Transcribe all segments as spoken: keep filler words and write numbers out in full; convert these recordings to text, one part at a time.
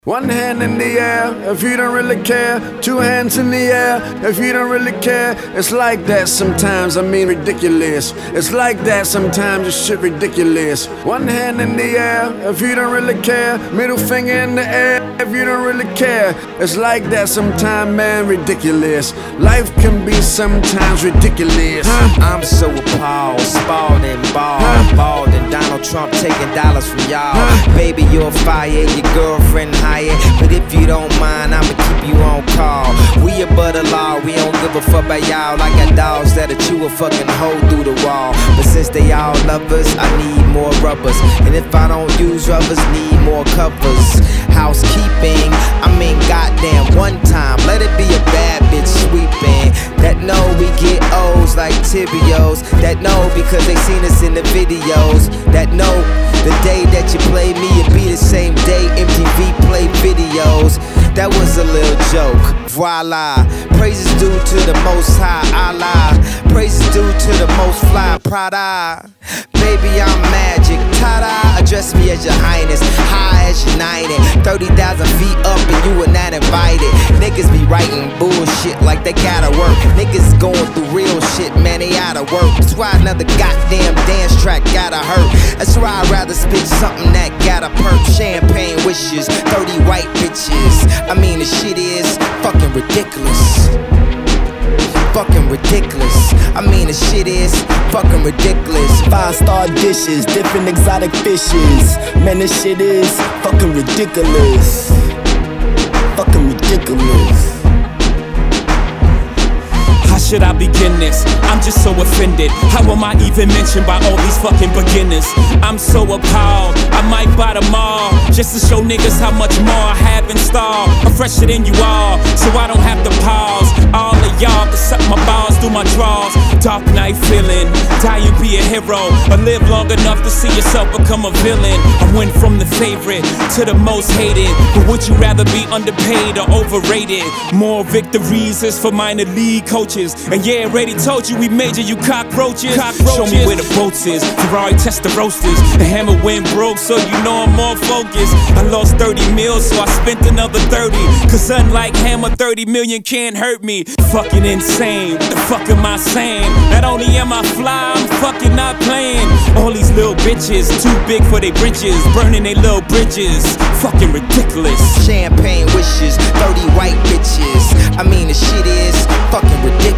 One hand in the air if you don't really care. Two hands in the air if you don't really care. It's like that sometimes, I mean ridiculous. It's like that sometimes, it's shit ridiculous. One hand in the air if you don't really care. Middle finger in the air if you don't really care. It's like that sometimes, man, ridiculous. Life can be sometimes ridiculous. Huh? I'm so appalled, spalled and bald, huh? Bald and Donald Trump taking dollars from y'all. Huh? Baby, you're fired, your girlfriend hired. But if you don't mind, I'ma keep you on call. We above the law, we don't give a fuck about y'all. I got dogs that'll chew a fucking hole through the wall. But since they all love us, I need more rubbers. And if I don't use rubbers, need more covers. Housekeeping, I mean goddamn one time. Let it be a bad bitch sweeping. That know we get O's like Tibios. That know because they seen us in the videos. That know the day that you play me, it be the same day M T V play videos. That was a little joke, voila. Praises due to the most high, Allah. Praises due to the most fly, Prada. Baby, I'm magic, ta-da. Address me as your highness, high as united. Thirty thousand feet up and you were not invited. Niggas be writing bullshit like they gotta work. Niggas going through real shit, man, they outta work. That's why another goddamn dance track gotta hurt. That's why I'd rather spit something that gotta perk. Champagne wishes, thirty white bitches. I mean the shit is fucking ridiculous. Fucking ridiculous. I mean the shit is fucking ridiculous. Five star dishes, different exotic fishes. Man, this shit is fucking ridiculous. Fucking ridiculous. How should I begin this? I'm just so offended. How am I even mentioned by all these fucking beginners? I'm so appalled, I might buy them all, just to show niggas how much more I have in store. I'm fresher than you all, so I don't have to pause. All of y'all can suck my balls through my drawers. Dark night feeling, die and be a hero, or live long enough to see yourself become a villain. I went from the favorite to the most hated, but would you rather be underpaid or overrated? More victories is for minor league coaches. And yeah, already told you we major, you cockroaches. cockroaches. Show me where the boats is, Ferrari test the roasters. The hammer went broke, so you know I'm more focused. I lost thirty mil, so I spent another thirty. Cause unlike Hammer, thirty million can't hurt me. Fucking insane, the fuck am I saying? Not only am I fly, I'm fucking not playing. All these little bitches, too big for they bridges, burning they little bridges. Fucking ridiculous. Champagne wishes, thirty white bitches. I mean the shit is fucking ridiculous.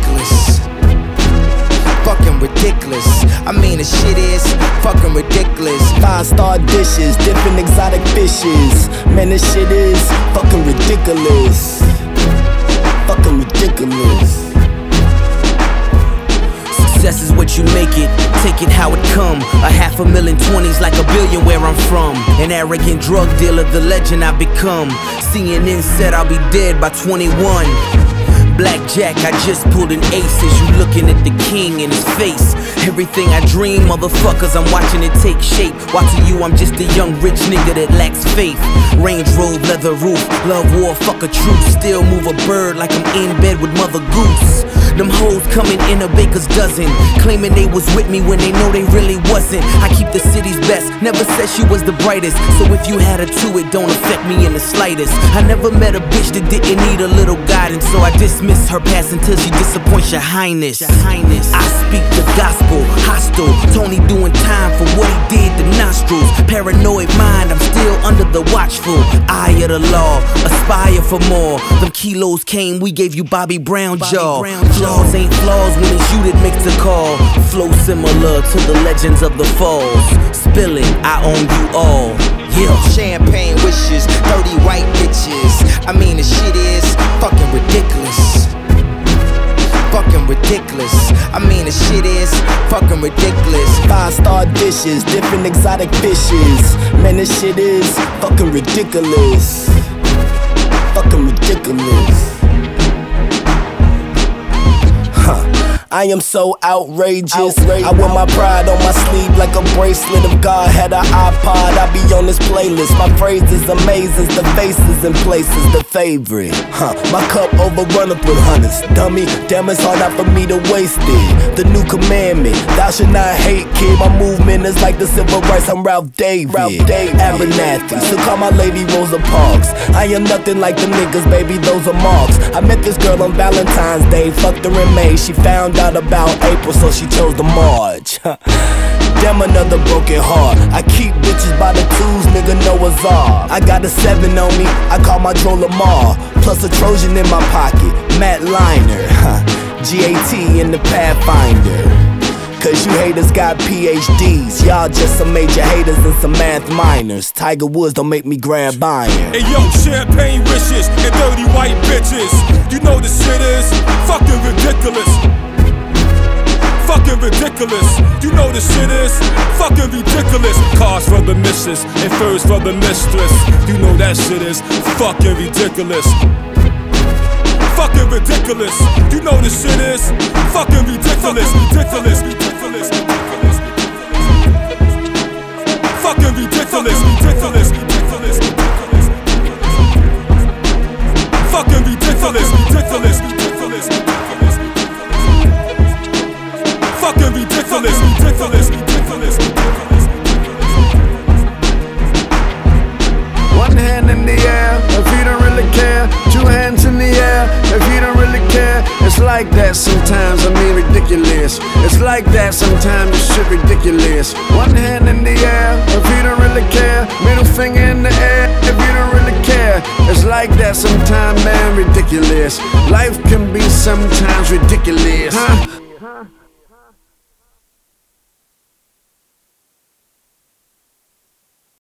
Fucking ridiculous. I mean the shit is fucking ridiculous. Five star dishes, different exotic fishes. Man, this shit is fucking ridiculous. Fucking ridiculous. Success is what you make it, take it how it come. A half a million twenties like a billion where I'm from. An arrogant drug dealer, the legend I become. C N N said I'll be dead by twenty-one. Blackjack, I just pulled an ace as you looking at the king in his face. Everything I dream, motherfuckers, I'm watching it take shape. Watching you, I'm just a young rich nigga that lacks faith. Range Rover, leather roof, love war, fuck a truce. Still move a bird like I'm in bed with Mother Goose. Them hoes coming in a baker's dozen, claiming they was with me when they know they really wasn't. I keep the city's best, never said she was the brightest. So if you had her too, it don't affect me in the slightest. I never met a bitch that didn't need a little guidance, so I dismiss her past until she disappoints your highness. Your highness. I speak the gospel, hostile. Tony doing time for what he did to nostrils. Paranoid mind, I'm still under the watchful eye of the law. Aspire for more. Them kilos came, we gave you Bobby Brown jaw. Flaws ain't flaws when it's you that makes the call. Flow similar to the legends of the falls. Spilling, I own you all. Yeah. Champagne wishes, thirty white bitches. I mean the shit is fucking ridiculous. Fucking ridiculous. I mean the shit is fucking ridiculous. Five star dishes, different exotic fishes. Man, this shit is fucking ridiculous. Fucking ridiculous. I am so outrageous. outrageous. I wear my pride on my sleeve like a bracelet. If God had an iPod, I'd be on this playlist. My phrases amazing, the faces and places, the favorite. Huh, my cup overrunneth with hundreds. Dummy, damn, it's hard not for me to waste it. The new commandment, thou should not hate, kid. My movement is like the civil rights, I'm Ralph David. Ralph David. Abernathy, so call my lady Rosa Parks. I am nothing like the niggas, baby, those are marks. I met this girl on Valentine's Day, fucked her in May. She found out about April, so she chose the March. Damn, another broken heart. I keep bitches by the twos, nigga, Noah's Ark. I got a seven on me, I call my Joe Lamar. Plus a Trojan in my pocket, Matt Liner. G A T in the Pathfinder. Cause you haters got P H Ds. Y'all just some major haters and some math minors. Tiger Woods don't make me grab iron. Hey yo, champagne wishes and dirty white bitches. You know the shit is fucking ridiculous. Fucking ridiculous. You know the shit is fucking ridiculous. Cars for the missus and furs for the mistress. You know that shit is fucking ridiculous. Fucking ridiculous. You know the shit is fucking ridiculous. Ridiculous. Ridiculous. Fucking ridiculous. Ridiculous. Ridiculous. Fucking ridiculous. Ridiculous. Ridiculous. Fucking ridiculous. Ridiculous. Ridiculous. One hand in the air if you don't really care. Two hands in the air if you don't really care. It's like that sometimes, I mean ridiculous. It's like that sometimes, this shit ridiculous. One hand in the air if you don't really care. Middle finger in the air if you don't really care. It's like that sometimes, man, ridiculous. Life can be sometimes ridiculous, huh?